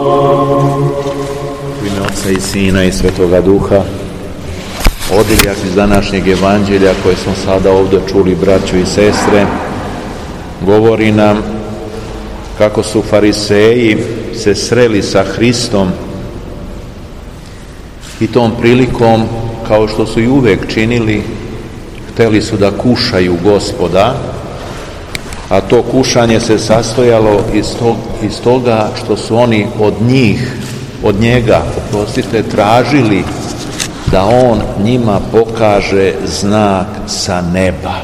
U ime Otca i Sina i Svetoga Duha. Odjeljak iz današnjeg evanđelja koje smo sada ovdje čuli, braćo i sestre, govori nam kako su fariseji se sreli sa Hristom i tom prilikom, kao što su i uvijek činili, htjeli su da kušaju Gospoda, a to kušanje se sastojalo iz toga što su oni od njega, tražili da on njima pokaže znak sa neba.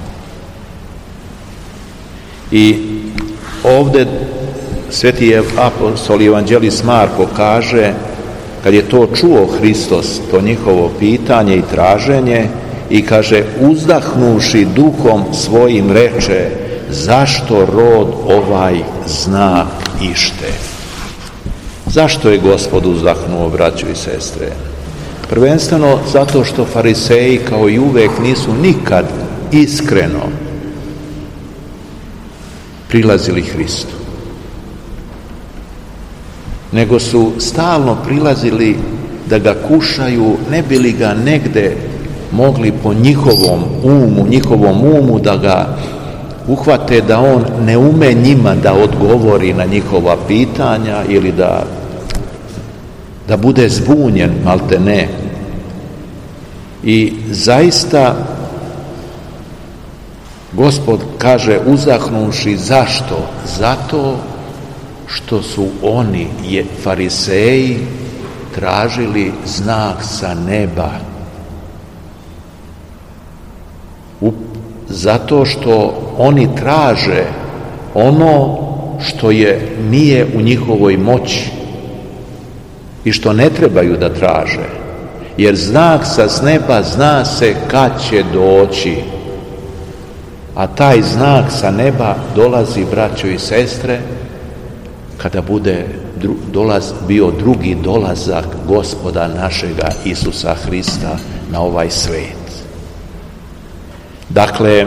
I ovdje sveti apostol i evanđelist Marko kaže, kad je to čuo Hristos, to njihovo pitanje i traženje, i kaže, uzdahnuši duhom svojim reče, zašto rod ovaj znak ište? Zašto je Gospod uzdahnuo, braćo i sestre? Prvenstveno zato što fariseji, kao i uvijek, nisu nikad iskreno prilazili Hristu, nego su stalno prilazili da ga kušaju, ne bi li ga negde mogli po njihovom umu da ga uhvate da on ne ume njima da odgovori na njihova pitanja ili da bude zbunjen, malte ne. I zaista Gospod kaže, uzdahnuši, zašto? Zato što su oni, fariseji, tražili znak sa neba. Zato što oni traže ono što nije u njihovoj moći i što ne trebaju da traže. Jer znak sa neba zna se kad će doći. A taj znak sa neba dolazi, braćo i sestre, kada bude bio drugi dolazak Gospoda našega Isusa Hrista na ovaj svet. Dakle,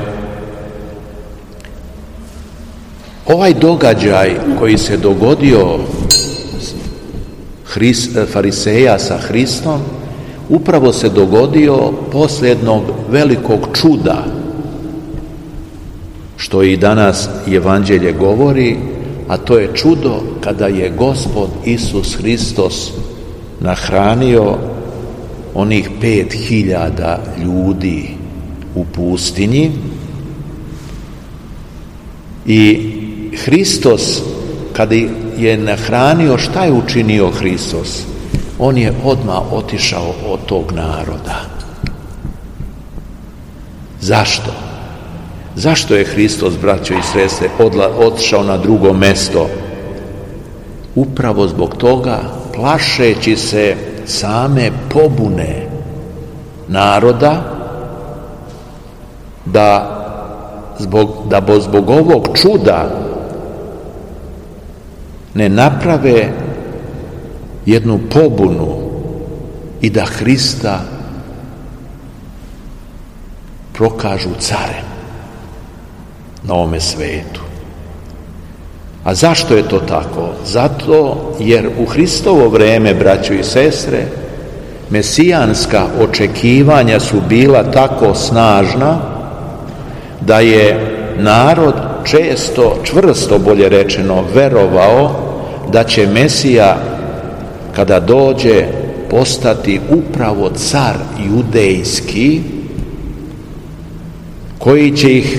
ovaj događaj koji se dogodio fariseja sa Hristom, upravo se dogodio poslije jednog velikog čuda, što i danas evanđelje govori, a to je čudo kada je Gospod Isus Hristos nahranio onih 5.000 ljudi u pustinji. I Hristos, kada je nahranio, šta je učinio Hristos? On je odmah otišao od tog naroda. Zašto? Zašto je Hristos, braćo i sestre, otišao na drugo mesto? Upravo zbog toga, plašeći se same pobune naroda, da zbog ovog čuda ne naprave jednu pobunu i da Hrista prokažu carem na ovome svetu. A zašto je to tako? Zato jer u Hristovo vrijeme, braćo i sestre, mesijanska očekivanja su bila tako snažna da je narod čvrsto bolje rečeno, verovao da će Mesija, kada dođe, postati upravo car judejski, koji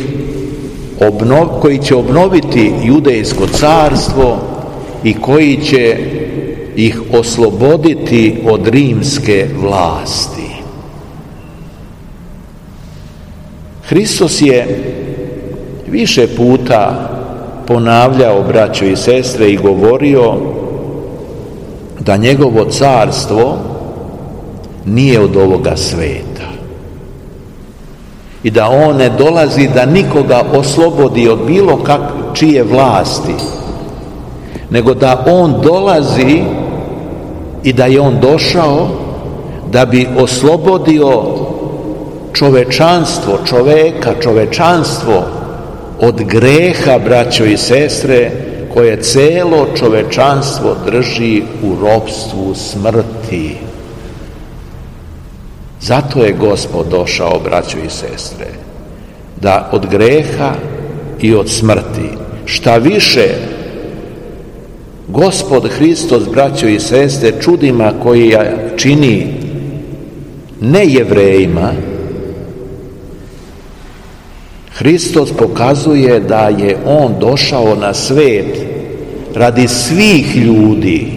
će obnoviti judejsko carstvo i koji će ih osloboditi od rimske vlasti. Hristos je više puta ponavljao, braćo i sestre, i govorio da njegovo carstvo nije od ovoga sveta i da on ne dolazi da nikoga oslobodi od bilo čije vlasti, nego da on dolazi i da je on došao da bi oslobodio čovečanstvo od greha, braćo i sestre, koje celo čovečanstvo drži u ropstvu smrti. Zato je Gospod došao, braćo i sestre, da od greha i od smrti, šta više, Gospod Hristos, braćo i sestre, čudima koji čini nejevrejima, Hristos pokazuje da je On došao na svet radi svih ljudi,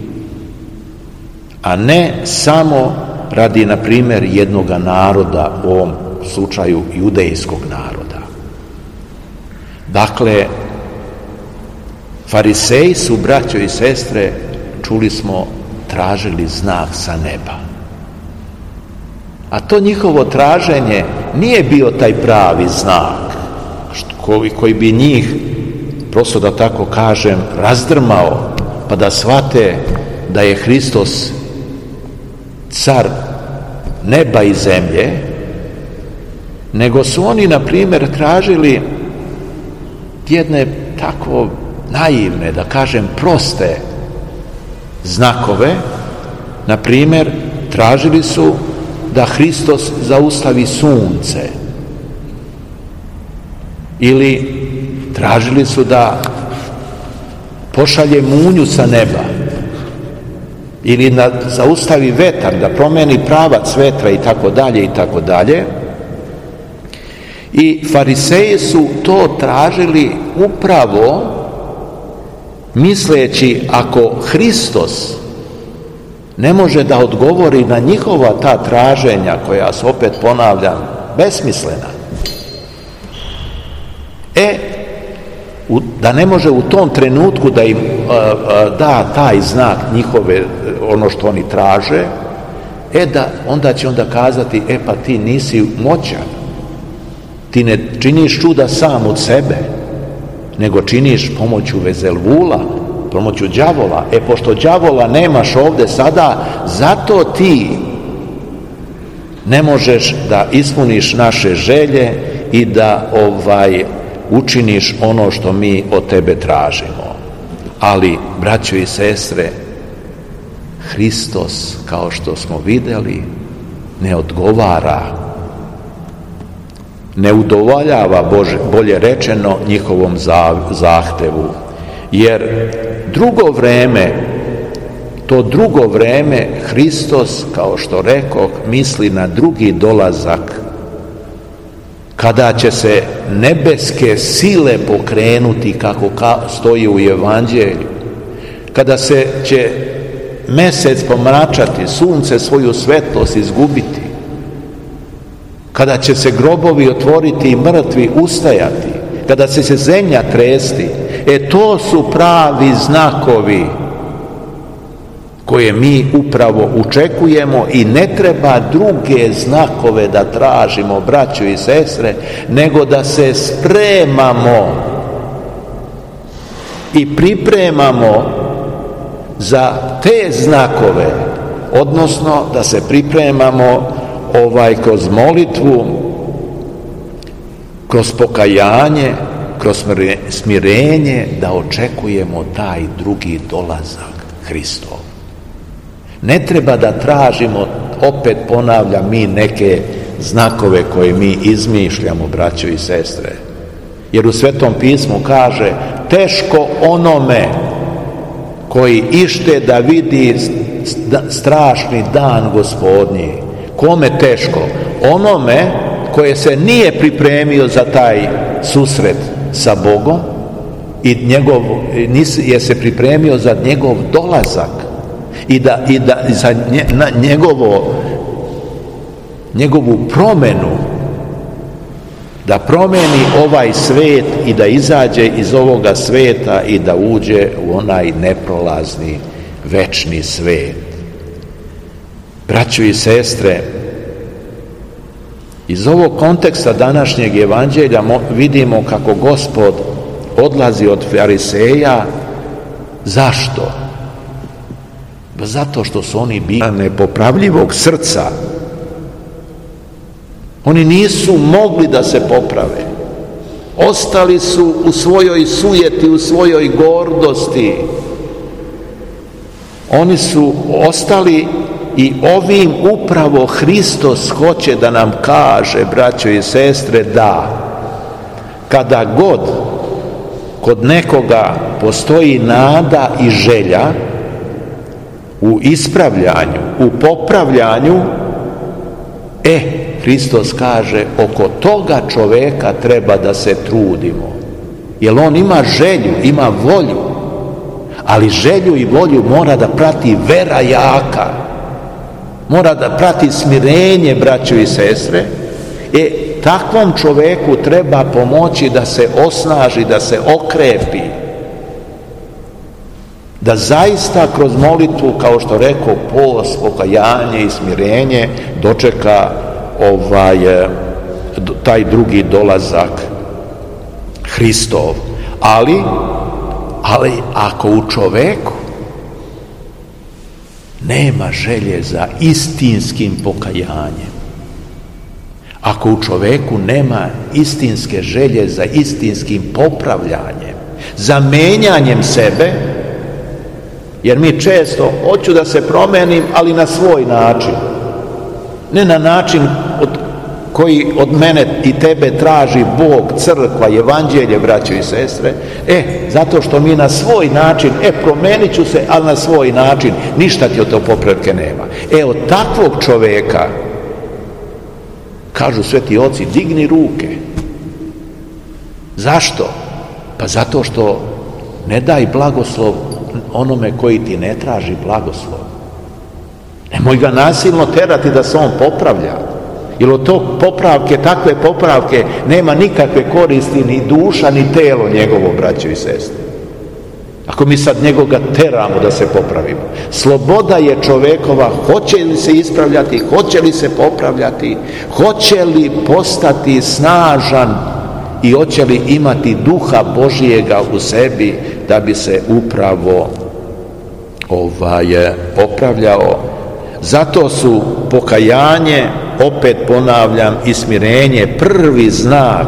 a ne samo radi, na primjer, jednoga naroda, u ovom slučaju judejskog naroda. Dakle, Fariseji su, braćo i sestre, čuli smo, tražili znak sa neba. A to njihovo traženje nije bio taj pravi znak koji bi njih, prosto da tako kažem, razdrmao, pa da shvate da je Hristos car neba i zemlje, nego su oni, na primjer, tražili jedne tako naivne, da kažem, proste znakove. Na primjer, tražili su da Hristos zaustavi sunce, ili tražili su da pošalje munju sa neba, ili da zaustavi vetar, da promeni pravac vetra i tako dalje i tako dalje. I Fariseji su to tražili upravo misleći, ako Hristos ne može da odgovori na njihova ta traženja, koja su, opet ponavljam, besmislena, da ne može u tom trenutku da im da taj znak njihove, ono što oni traže, onda će kazati, pa ti nisi moćan, ti ne činiš čuda sam od sebe, nego činiš pomoću Vezelvula, pomoću đavola. Pošto đavola nemaš ovde sada, zato ti ne možeš da ispuniš naše želje i da učiniš ono što mi od tebe tražimo. Ali, braćo i sestre, Hristos, kao što smo vidjeli, ne odgovara, ne udovoljava, bolje rečeno, njihovom zahtevu. Jer to drugo vreme Hristos, kao što rekoh, misli na drugi dolazak, kada će se nebeske sile pokrenuti, kako stoji u Evanđelju, kada će mesec pomračati, sunce svoju svetlost izgubiti, kada će se grobovi otvoriti i mrtvi ustajati, kada će se zemlja tresti. To su pravi znakovi koje mi upravo očekujemo, i ne treba druge znakove da tražimo, braćo i sestre, nego da se spremamo i pripremamo za te znakove, odnosno da se pripremamo kroz molitvu, kroz pokajanje, kroz smirenje, da očekujemo taj drugi dolazak Hristov. Ne treba da tražimo, opet ponavljam, mi neke znakove koje mi izmišljamo, braćo i sestre. Jer u Svetom pismu kaže, teško onome koji ište da vidi strašni dan Gospodnji. Kome teško? Onome koje se nije pripremio za taj susret sa Bogom i je se pripremio za njegov dolazak i da za njegovu promenu, da promeni ovaj svet i da izađe iz ovoga sveta i da uđe u onaj neprolazni večni svet. Braćo i sestre, iz ovog konteksta današnjeg evanđelja vidimo kako Gospod odlazi od Fariseja. Zašto? Zato što su oni bili nepopravljivog srca. Oni nisu mogli da se poprave. Ostali su u svojoj sujeti, u svojoj gordosti. Oni su ostali i ovim upravo Hristos hoće da nam kaže, braćo i sestre, da kada god kod nekoga postoji nada i želja u ispravljanju, u popravljanju, Hristos kaže, oko toga čoveka treba da se trudimo. Jer on ima želju, ima volju, ali želju i volju mora da prati vera jaka, mora da prati smirenje, braćo i sestre. Takvom čoveku treba pomoći da se osnaži, da se okrepi, da zaista kroz molitvu, kao što rekao, post, pokajanje i smirenje dočeka taj drugi dolazak Hristov. Ali ako u čoveku nema želje za istinskim pokajanjem, ako u čoveku nema istinske želje za istinskim popravljanjem, za menjanjem sebe, jer mi često hoću da se promenim, ali na svoj način, ne na način koji od mene i tebe traži Bog, crkva, evanđelje, braćo i sestre. Zato što mi na svoj način, promenit ću se, ali na svoj način, ništa ti od to popravke nema. Od takvog čoveka, kažu sveti oci, digni ruke. Zašto? Pa zato što ne daj blagoslov onome koji ti ne traži blagoslov. Nemoj ga nasilno terati da se on popravlja. Jer od tog popravke, takve popravke, nema nikakve koristi ni duša, ni telo njegovo, braćo i sestre. Ako mi sad njegoga teramo da se popravimo. Sloboda je čovekova, hoće li se ispravljati, hoće li se popravljati, hoće li postati snažan i hoće li imati duha Božijega u sebi da bi se upravo popravljao. Zato su pokajanje, opet ponavljam, i smirenje prvi znak.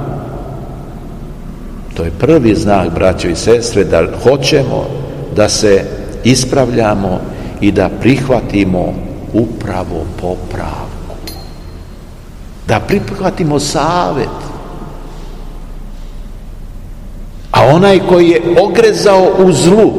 To je prvi znak, braćo i sestre, da hoćemo da se ispravljamo i da prihvatimo upravo popravku. Da prihvatimo savet. A onaj koji je ogrezao u zlu,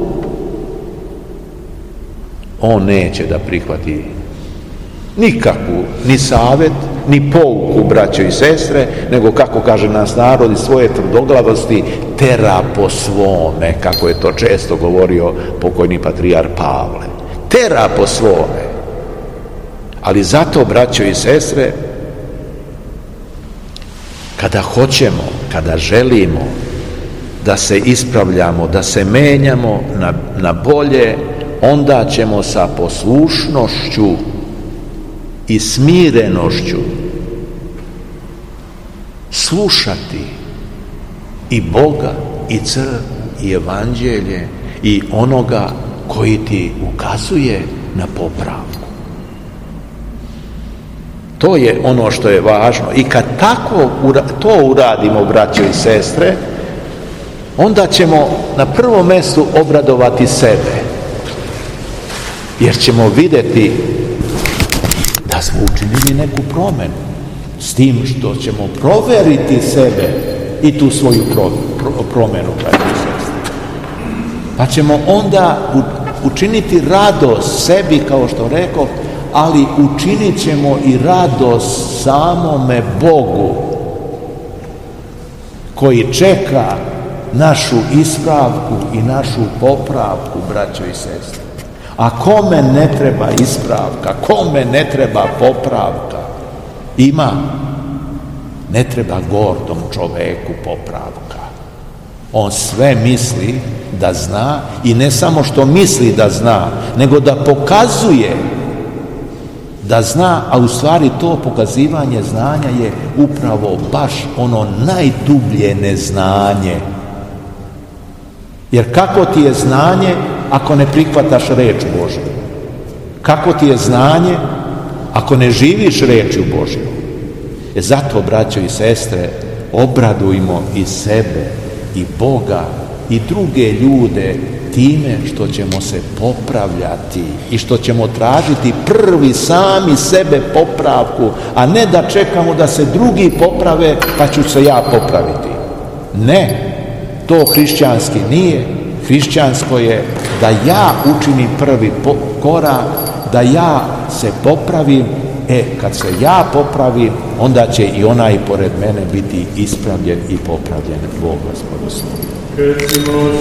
on neće da prihvati nikakvu, ni savet, ni pouku, braćo i sestre, nego, kako kaže nas narod, iz svoje tvrdoglavosti tera po svome, kako je to često govorio pokojni patrijarh Pavle. Tera po svome. Ali zato, braćo i sestre, kada hoćemo, kada želimo da se ispravljamo, da se menjamo na bolje, onda ćemo sa poslušnošću i smirenošću slušati i Boga, i crkvu, i evanđelje, i onoga koji ti ukazuje na popravku. To je ono što je važno. I kad tako to uradimo, braćo i sestre, onda ćemo na prvom mjestu obradovati sebe. Jer ćemo vidjeti da smo učinili neku promjenu, s tim što ćemo proveriti sebe i tu svoju promjenu, braćo i sestre. Pa ćemo onda učiniti radost sebi, kao što rekao, ali učinit ćemo i radost samome Bogu, koji čeka našu ispravku i našu popravku, braćo i sestre. A kome ne treba ispravka, kome ne treba popravka? Ima. Ne treba gordom čoveku popravka. On sve misli da zna, i ne samo što misli da zna, nego da pokazuje da zna, a u stvari to pokazivanje znanja je upravo baš ono najdublje neznanje. Jer kako ti je znanje ako ne prihvataš reč Božju? Kako ti je znanje ako ne živiš rečju Božju? Zato, braćo i sestre, obradujmo i sebe, i Boga, i druge ljude time što ćemo se popravljati i što ćemo tražiti prvi sami sebe popravku, a ne da čekamo da se drugi poprave pa ću se ja popraviti. Ne, to hrišćanski nije. Hrišćansko je da ja učinim prvi korak, da ja se popravim. Kad se ja popravim, onda će i onaj pored mene biti ispravljen i popravljen. Bog vas blagoslovi.